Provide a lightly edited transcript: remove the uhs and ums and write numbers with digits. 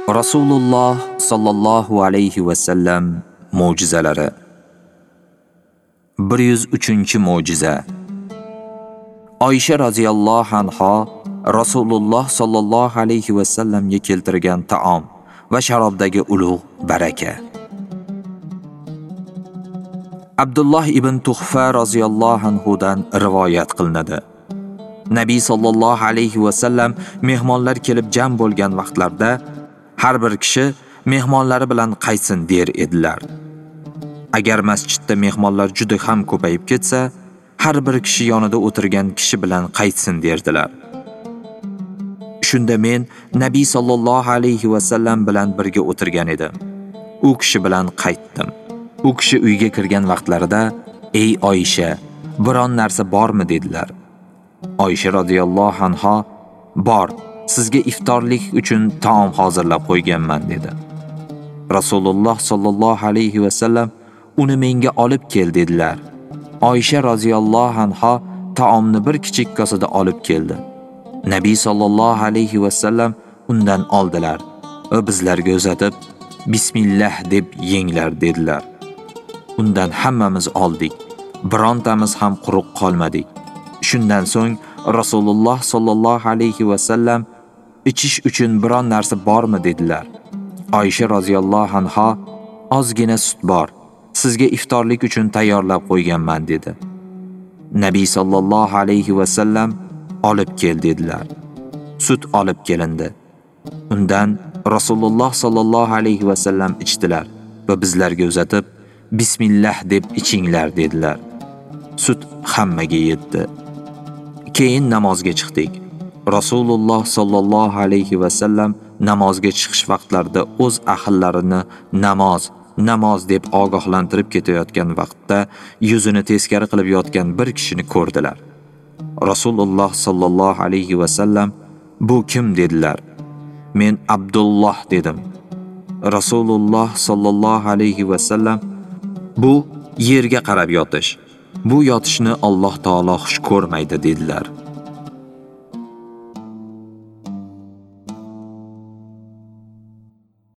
Rasululloh sallallohu alayhi va sallam mo'jizalari. 103-mo'jiza. Oysha radhiyallohu anha Rasululloh sallallohu alayhi va sallamga keltirgan taom va sharobdagi ulug' baraka. Abdulloh ibn Tuhfa radhiyallohu anhu dan rivoyat qilinadi. Nabiy sallallohu alayhi va sallam mehmonlar kelib jam bo'lgan vaqtlarda har bir kishi mehmonlari bilan qaytsin der edilar. Agar masjidda mehmonlar juda ham ko'payib ketsa, har bir kishi yonida o'tirgan kishi bilan qaytsin derdilar. Shunda men Nabiy sallallohu alayhi va sallam bilan birga o'tirgan edim. U kishi bilan qaytdim. U kishi uyga kirgan vaqtlarida, "Ey Oysha, biron narsa bormi?" dedilar. Oysha radhiyallohu anha, "Bor, sizga iftorlik uchun taom hozirlab qo'yganman" dedi. Rasululloh sallallohu alayhi va sallam, "Uni menga olib kel" dedilar. Oysha radhiyallohu anha taomni bir kichik kosada olib keldi. Nabiy sallallohu alayhi va sallam undan oldilar va bizlarga uzatib, "Bismillah deb yenglar" dedilar. Undan hammamiz oldik. Birontamiz ham quruq qolmadik. Shundan so'ng Rasululloh sallallohu alayhi va sallam, "Ichish uchun biron narsa bormi?" dedilar. Oysha radhiyallohu anha, "Ozgina sut bor. Sizga iftorlik uchun tayyorlab qo'yganman" dedi. Nabiy sallallohu alayhi va sallam, "Olib kel" dedilar. Sut olib kelindi. Undan Rasululloh sallallohu alayhi va sallam ichdilar va bizlarga uzatib, "Bismillah deb ichinglar" dedilar. Sut hammaga yetdi. Keyin namozga chiqdik. Rasululloh sallallohu alayhi va sallam namozga chiqish vaqtlarida o'z ahllarini namoz deb ogohlantirib ketayotgan vaqtda yuzini teskari qilib yotgan bir kishini ko'rdilar. Rasululloh sallallohu alayhi va sallam, "Bu kim?" dedilar. Men "Abdulloh" dedim. Rasululloh sallallohu alayhi va sallam, "Bu yerga qarab yotish. Bu yotishni Alloh taolo xush ko'rmaydi" dedilar.